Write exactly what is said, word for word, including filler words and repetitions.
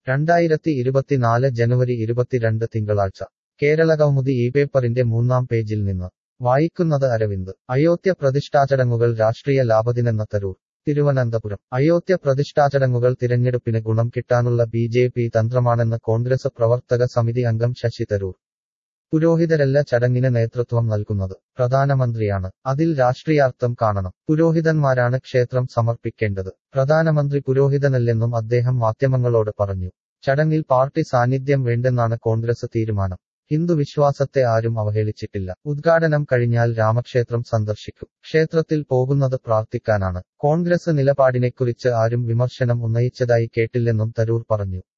രണ്ടായിരത്തി ഇരുപത്തിനാല് ജനുവരി ഇരുപത്തിരണ്ട് തിങ്കളാഴ്ച കേരളകൗമുദി ഈ പേപ്പറിന്റെ മൂന്നാം പേജിൽ നിന്ന് വായിക്കുന്നത് അരവിന്ദ് അയോധ്യ പ്രതിഷ്ഠാചടങ്ങുകൾ രാഷ്ട്രീയ ലാഭത്തിനെന്ന തരൂർ തിരുവനന്തപുരം അയോധ്യ പ്രതിഷ്ഠാചടങ്ങുകൾ തിരഞ്ഞെടുപ്പിന് ഗുണം കിട്ടാനുള്ള ബി ജെ പി തന്ത്രമാണെന്ന് കോൺഗ്രസ് പ്രവർത്തക സമിതി അംഗം ശശി തരൂർ പുരോഹിതരല്ല ചടങ്ങിന് നേതൃത്വം നൽകുന്നത് പ്രധാനമന്ത്രിയാണ് അതിൽ രാഷ്ട്രീയാർത്ഥം കാണണം പുരോഹിതന്മാരാണ് ക്ഷേത്രം സമർപ്പിക്കേണ്ടത് പ്രധാനമന്ത്രി പുരോഹിതനല്ലെന്നും അദ്ദേഹം മാധ്യമങ്ങളോട് പറഞ്ഞു ചടങ്ങിൽ പാർട്ടി സാന്നിധ്യം വേണ്ടെന്നാണ് കോൺഗ്രസ് തീരുമാനം ഹിന്ദു വിശ്വാസത്തെ ആരും അവഹേളിച്ചിട്ടില്ല ഉദ്ഘാടനം കഴിഞ്ഞാൽ രാമക്ഷേത്രം സന്ദർശിക്കും ക്ഷേത്രത്തിൽ പോകുന്നത് പ്രാർത്ഥിക്കാനാണ് കോൺഗ്രസ് നിലപാടിനെക്കുറിച്ച് ആരും വിമർശനം ഉന്നയിച്ചതായി കേട്ടില്ലെന്നും തരൂർ പറഞ്ഞു